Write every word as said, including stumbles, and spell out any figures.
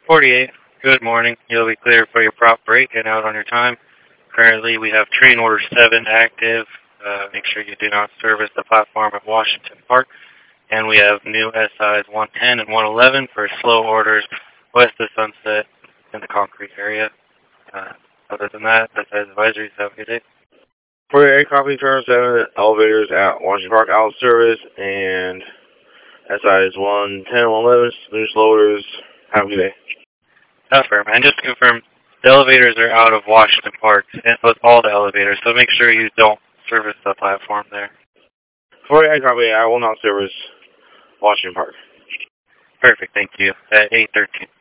forty-eight, good morning. You'll be cleared for your prop break and out on your time. Currently, we have train order seven active. Uh, make sure you do not service the platform at Washington Park. And we have new S Is one ten and one eleven for slow orders west of Sunset in the concrete area. Uh, other than that, S Is advisories. Have a good day. forty-eight, copy, turn seven elevators at Washington Park out of service, and S Is one ten, one eleven, new slow orders. Have a good day. Confirm. And just to confirm, the elevators are out of Washington Park, and with all the elevators, so make sure you don't service the platform there. forty-eight, copy, I will not service Washington Park. Perfect, thank you. At eight thirteen.